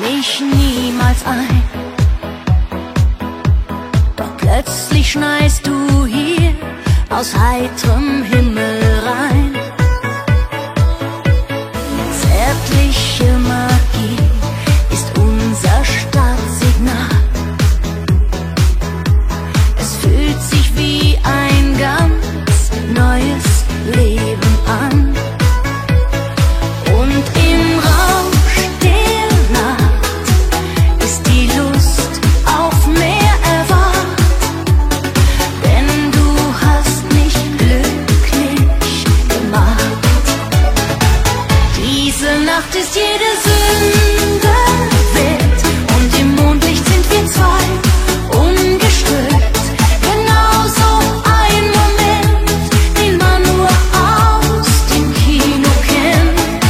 mich niemals ein. Doch plötzlich schneist du hier aus heiterem Himmel rein. Zärtliche Magie ist unser Startsignal. Es fühlt sich wie ein ganz neues Leben an. Und im Rausch der Nacht ist die Lust auf mehr erwacht. Denn du hast mich glücklich gemacht. Diese Nacht ist jede Sünde